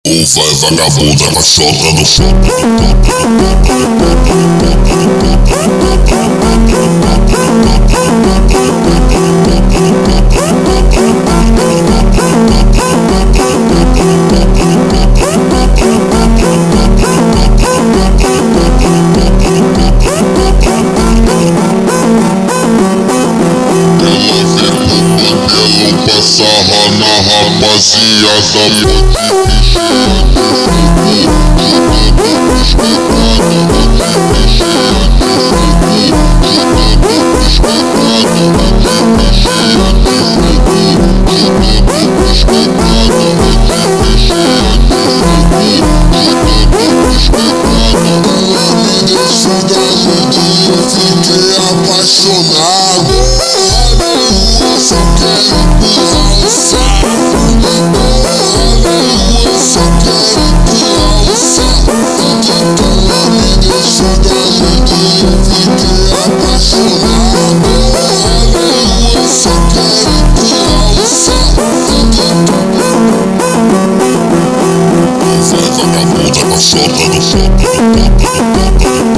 Ou vai vagabunda com a chota no sarra na rapaziada, fiquei apaixonado. Só quero empurrar o saco. Só quero empurrar o saco. Ela me deixou doidinho, fiquei apaixonado. Só quero empurrar o saco. Vai vagabunda com a chota no